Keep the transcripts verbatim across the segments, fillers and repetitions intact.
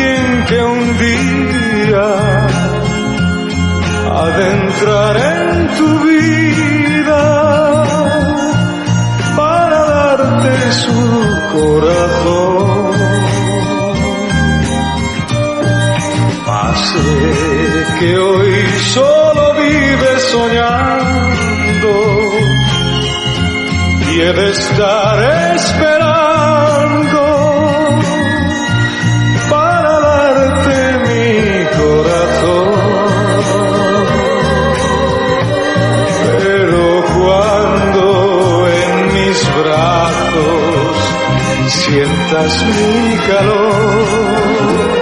alguien que un día ha de entrar en tu vida para darte su corazón. Sé que hoy solo vives soñando y he de estar esperando para darte mi corazón. Pero cuando en mis brazos sientas mi calor,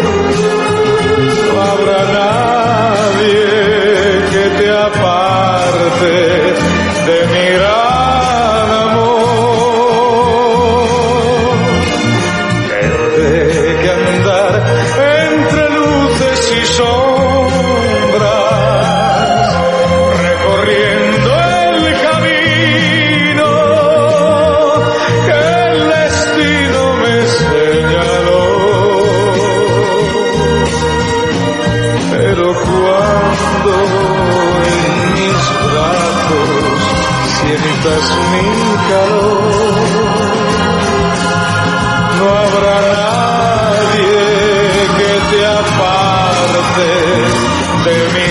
no habrá nadie que te aparte de mi gran amor. Tendré que andar entre luces y sombras, recorriendo el camino que el destino me señaló. Pero cuando en mis brazos sientas mi calor, no habrá nadie que te aparte de mi